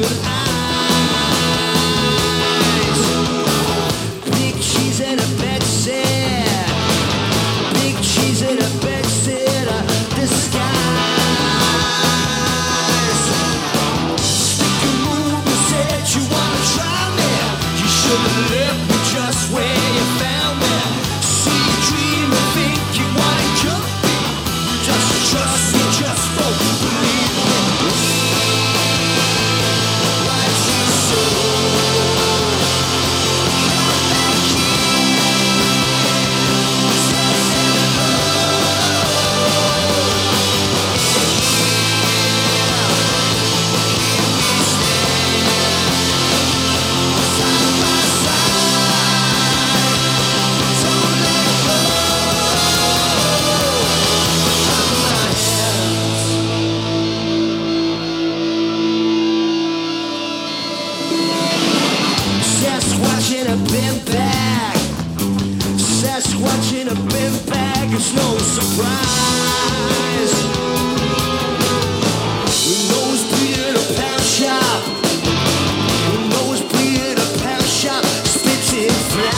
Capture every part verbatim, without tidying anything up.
good eyes. Big cheese and a bed set. Big cheese and a bed set. uh, Disguise. Stick a move and said you wanna try me. You should've left me just where you found me. See you dream and think you wanna cut me. Just trust me, just don't believe me. Why'd you so? Come back here. Say hello. Side by side. Don't let go of my hands. Sasquatch in a bin bag. Sasquatch in a bin bag. It's no surprise. Nosebleed at a pound shop. Nosebleed at a pound shop. Spitting fly.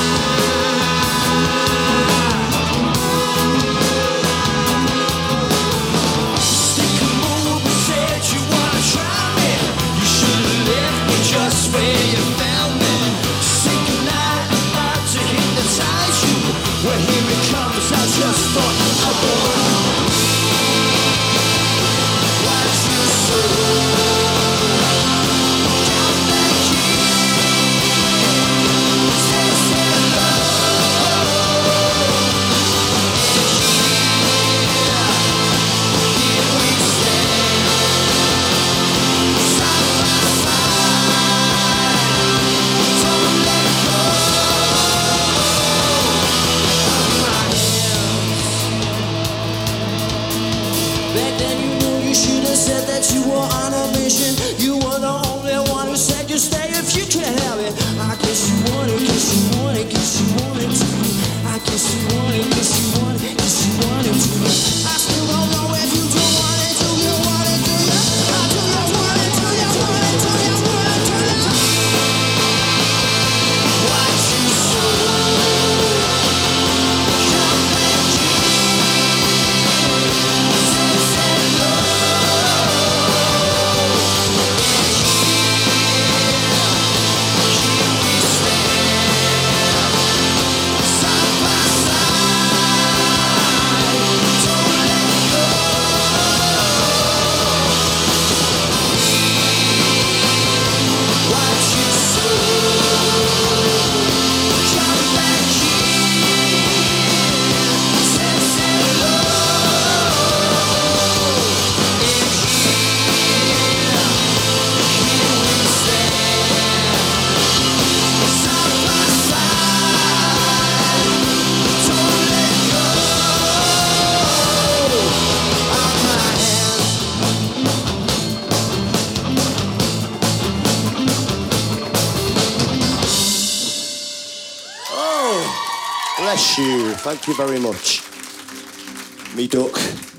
Stick a move and said you wanna try me. You should've left me just where you found me. Say goodnight about to hypnotize you. Well, here it comes. I just thought I would. Why'd you so? Come back here. Say hello. Here we stand. Side by side. Don't let go of my hands. Back then you knew you should have said that you were on a mission. You were the only one who said you stay if you can't have it. I guess you wanted, guess you wanted, guess you wanted to. I guess you wanted, guess you wanted, guess you wanted to. I still don't know if you do want it, do you want it, do you? I do you want it, do you want it, do you want it, do you? Why'd you so? Come back here. Say hello. Here we stand. Side by side. Don't let go. Why'd you so? Come back here. Say hello. Here we stand. Side by side. Don't let go of my hands. Oh, bless you. Thank you very much. Me duck.